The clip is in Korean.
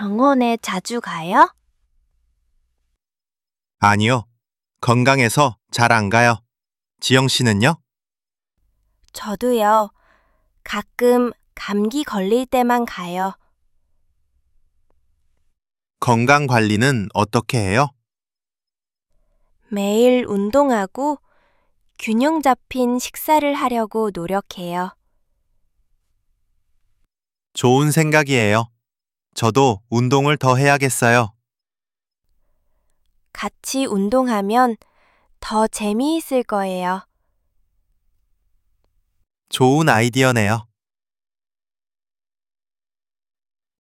병원에 자주 가요? 아니요. 건강해서 잘 안 가요. 지영 씨는요? 저도요. 가끔 감기 걸릴 때만 가요. 건강 관리는 어떻게 해요? 매일 운동하고 균형 잡힌 식사를 하려고 노력해요. 좋은 생각이에요. 저도 운동을 더 해야겠어요. 같이 운동하면 더 재미있을 거예요. 좋은 아이디어네요.